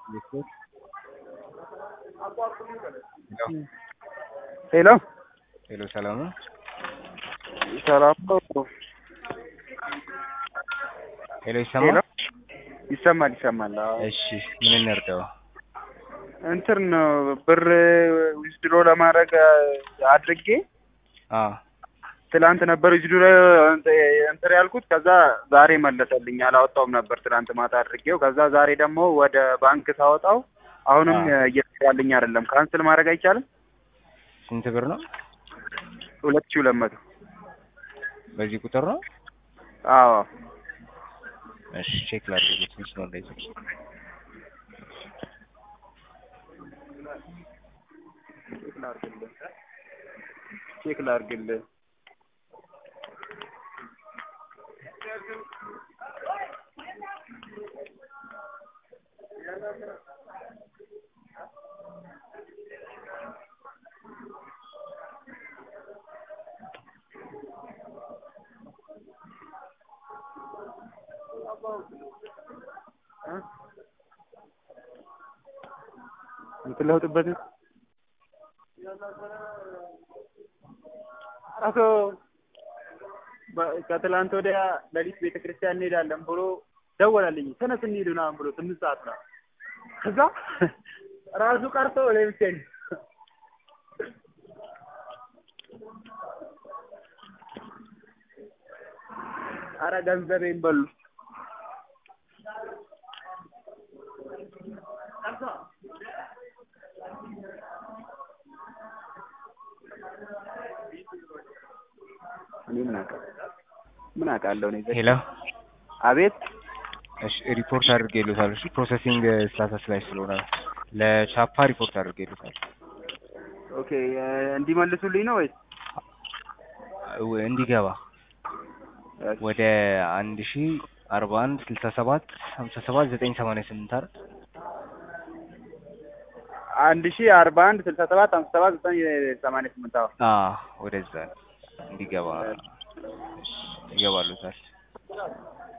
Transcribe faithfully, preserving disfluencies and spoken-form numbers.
ሄሎ ሄሎ ሰላም ነው? ሰላም ነው። ሄሎ ይሰማል? ይሰማል ይሰማል። እሺ ምን እንርዳው? እንትን ነው ብር ዊዝድሮ ለማድረግ አድርጌ አ ትላንት ነበር ዊዝድሮ እንትን ያልኩት። ከዛ ዛሬ መለሰልኝ። አላወጣውም ነበር ትላንት ማታ አድርጌው። ከዛ ዛሬ ደግሞ ወደ ባንክ ሳወጣው አሁንም እየሰራልኝ አይደለም። ካንስል ማድረግ አይቻልም? ስንት ብር ነው? ሁለት ሺህ ሁለት መቶ በዚህ ቁጥር ነው? አዎ። እሺ ቼክ ላድርግ። ትንሽ ነው እንደዚህ ቼክ ላድርግልህ ቼክ ላድርግልህ እንትለውጥበት አቶ ከትላንት ወዲያ ለሊት ቤተክርስቲያን እንሄዳለን ብሎ ደወለልኝ። ተነስ እንሂድ ምናምን ብሎ ስምንት ሰዓት ነው። ከዛ ራሱ ቀርቶ ለምሳሌ አረ ገንዘቤን በሉ። እኔ ምን አውቃለሁ ምን አውቃለሁ እኔ። ሄሎ አቤት። እሺ ሪፖርት አድርጌልዎታል። እሺ ፕሮሰሲንግ ስታተስ ላይ ስለሆነ ለቻፓ ሪፖርት አድርጌልዎታል። ኦኬ እንዲመልሱልኝ ነው ወይስ እንዲገባ ወደ አንድ ሺህ አርባ አንድ ስልሳ ሰባት ሀምሳ ሰባት ዘጠኝ ሰማንያ ስምንት አይደል? አንድ ሺህ አርባ አንድ ስልሳ ሰባት ሀምሳ ሰባት ዘጠኝ ሰማንያ ስምንት አዎ አዎ ወደዛ እንዲገባ። እሺ ይገባልዎታል።